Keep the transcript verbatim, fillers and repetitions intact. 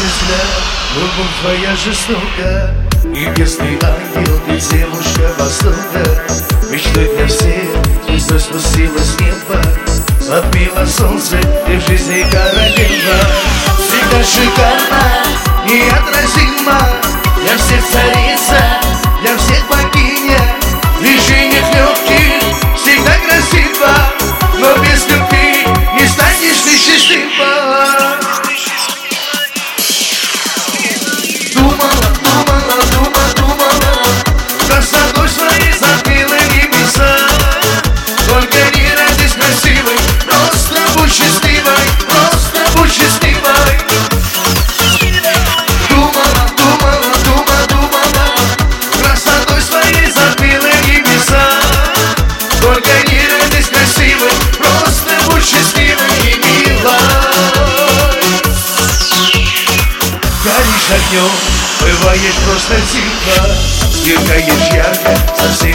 взгляд, любовь твоя жестока. Небесный ангел, ты девушка востока. Мечтой для всех, звезда спустилась с неба. Затмила солнце, ты в жизни королева. Всегда шикарна, неотразима. Для всех царица, для всех богиня. В движениях легких, всегда красиво. Но без любви не станешь ты счастлива. Думала, думала, думала, думала, красотой своей затмила небеса. Только не родись красивой, просто будь счастливой, просто будь счастливой. Думала, думала, думала, думала, красотой своей затмила небеса. Только не родись красивой, просто будь счастливой и милой. Горишь огнем, бывает просто тихо, сверкаешь ярко, совсем